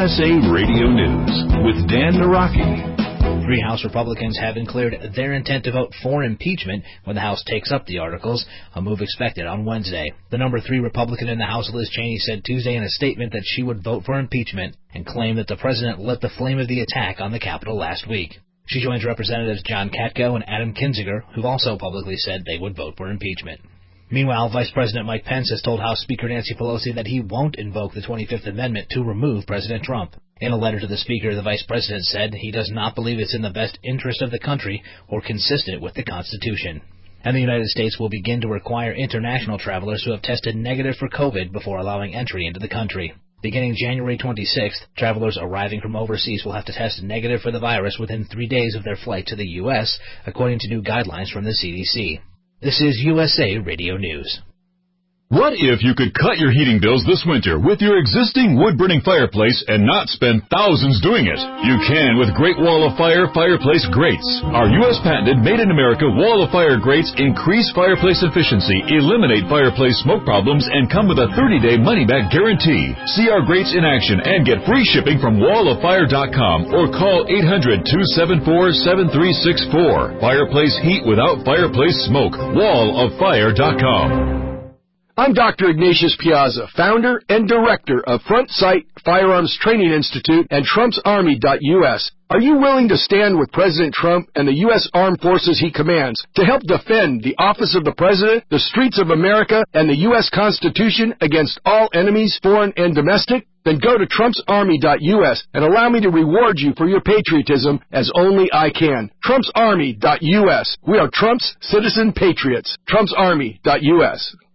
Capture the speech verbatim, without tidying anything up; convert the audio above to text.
S A Radio News with Dan Naraki. Three House Republicans have declared their intent to vote for impeachment when the House takes up the articles, a move expected on Wednesday. The number three Republican in the House, Liz Cheney, said Tuesday in a statement that she would vote for impeachment and claimed that the president lit the flame of the attack on the Capitol last week. She joins Representatives John Katko and Adam Kinzinger, who've also publicly said they would vote for impeachment. Meanwhile, Vice President Mike Pence has told House Speaker Nancy Pelosi that he won't invoke the twenty-fifth Amendment to remove President Trump. In a letter to the Speaker, the Vice President said he does not believe it's in the best interest of the country or consistent with the Constitution. And the United States will begin to require international travelers who have tested negative for COVID before allowing entry into the country. Beginning January twenty-sixth, travelers arriving from overseas will have to test negative for the virus within three days of their flight to the U S, according to new guidelines from the C D C. This is U S A Radio News. What if you could cut your heating bills this winter with your existing wood-burning fireplace and not spend thousands doing it? You can with Great Wall of Fire Fireplace Grates. Our U S patented made-in-America Wall of Fire grates increase fireplace efficiency, eliminate fireplace smoke problems, and come with a thirty-day money-back guarantee. See our grates in action and get free shipping from wall of fire dot com or call eight hundred, two seven four, seven three six four. Fireplace heat without fireplace smoke. wall of fire dot com. I'm Doctor Ignatius Piazza, founder and director of Front Sight Firearms Training Institute and Trumps Army dot U S. Are you willing to stand with President Trump and the U S Armed Forces he commands to help defend the office of the President, the streets of America, and the U S Constitution against all enemies, foreign and domestic? Then go to Trumps Army dot U S and allow me to reward you for your patriotism as only I can. Trumps Army dot U S. We are Trump's citizen patriots. Trumps Army dot U S.